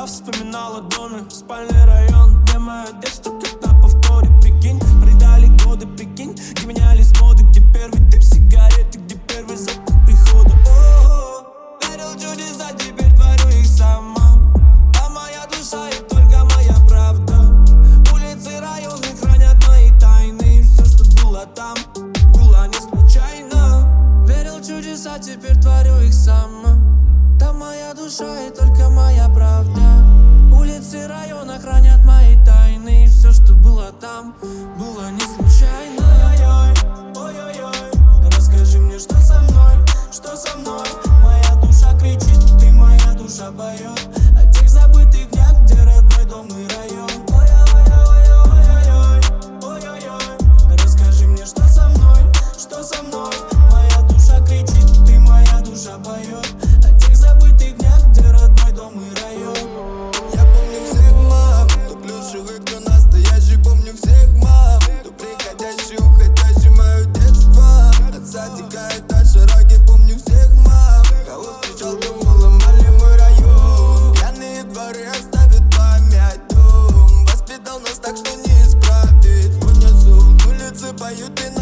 Я вспоминала доме, спальный район, где мое детство как на повторе. Прикинь, придали годы, прикинь, где менялись моды, где первый дым сигареты, где первый запах прихода. Верил в чудеса, теперь творю их сама. Там моя душа и только моя правда. Улицы, районы хранят мои тайны, и все, что было там, было не случайно. Верил в чудеса, теперь творю их сама. Там моя душа и только моя правда. Улицы, районы хранят мои тайны, и все, что было там, было не случайно. Ой-ой-ой, расскажи мне, что со мной, что со мной. Моя душа кричит, ты моя душа поет о тех забытых днях, где родной дом и район. Ой-ой-ой, расскажи мне, что со мной, что со мной. Моя душа кричит, ты моя душа поет о тех забытых днях, где родной дом и район. Я помню всех мам, кто плюшевый, кто настоящий. Помню всех мам, кто приходящий, уходящий. Мое детство от садика этаж широкий. Помню всех мам, кого встречал, кому ломали мой район. Пьяные дворы оставят память. Воспитал нас так, что не исправить. Унесут улицы, поют и